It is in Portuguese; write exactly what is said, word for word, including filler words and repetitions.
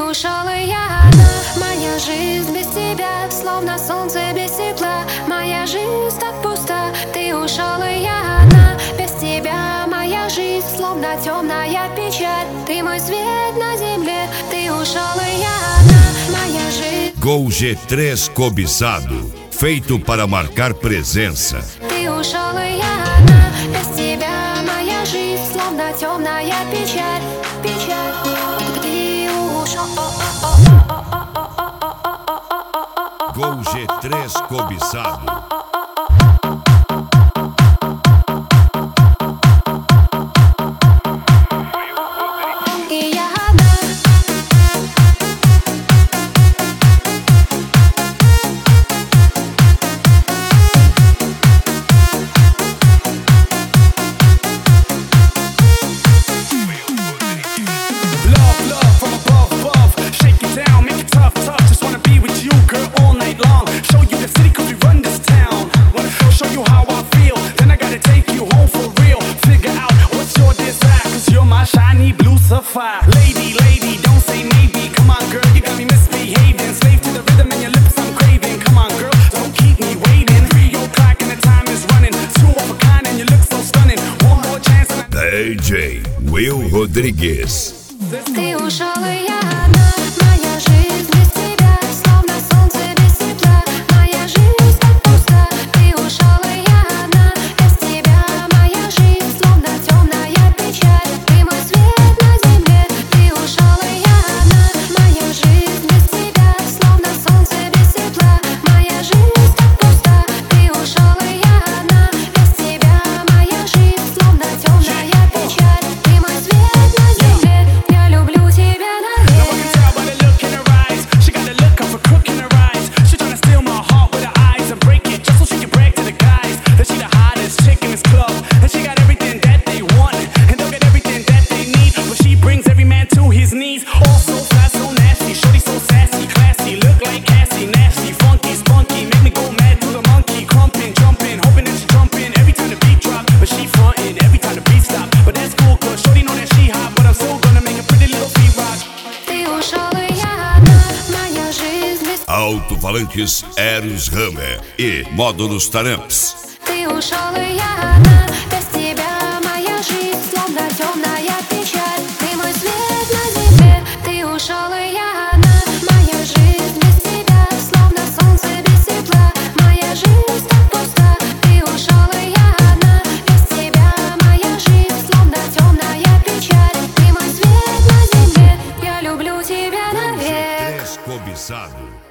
ушел, и я одна. Моя жизнь без тебя, словно солнце без тепла. Моя жизнь так пуста. Ты ушел, и я одна. Без тебя моя жизнь, словно темная печаль. Ты мой свет на земле. Ты ушел, и я одна. Moja жизнь. Gol G três cobiçado, feito para marcar presença. Ты ушел, и я одна. Без тебя моя жизнь, словно темная печаль, печаль. Ты ушел. Gol G três cobiçado. Lady, lady, don't say maybe. Come on, girl, you got me misbehaving. Slave to the rhythm and your lips I'm craving. Come on, girl, don't keep me waiting. Three o'clock and the time is running. Two of a kind and you look so stunning. One more chance and D J Will Rodrigues. Ты ушел, и я одна. Моя жизнь без тебя, словно солнце без тепла. Моя жизнь так пуста. Ты ушел, и я одна. Без тебя моя жизнь, словно темная печаль. Ты мой свет на земле. Ты ушел, и я одна. Моя жизнь без тебя, словно солнце без тепла. Моя жизнь так пуста. Ты ушел, и я одна. Без тебя моя жизнь, словно темная печаль. Ты мой свет на земле. Я люблю тебя навек. tell by the look in her eyes. She got the look of a crook in her eyes. She tryna steal my heart with her eyes and break it just so she can brag to the guys that she the hottest chick in this club. And she got everything that they want, and they'll get everything that they need. But she brings every man to his knees. All so fast, so nasty. Shorty so sassy, classy. Look like Cassie, nasty, funky, spunky. Make me go mad to the monkey. Crumping, jumping, hoping that she jumping every time the beat drop. But she frontin' every time the beat stop. But that's cool, cause Shorty know that she hot. But I'm still gonna make a pretty little feet rock. Ты ушел, и я одна. Моя жизнь без Alto-falantes Eros Hammer e módulos Taramps. Ты ушел, и я одна. Без тебя моя жизнь, словно темная печаль. Ты мой свет на земле. Ты ушел, и я одна. Моя жизнь без тебя, словно солнце без тепла. Моя жизнь так пуста. Ты ушел, и я одна. Без тебя моя жизнь, словно темная печаль. Ты мой свет на земле. Я люблю тебя навек. Três cobiçado.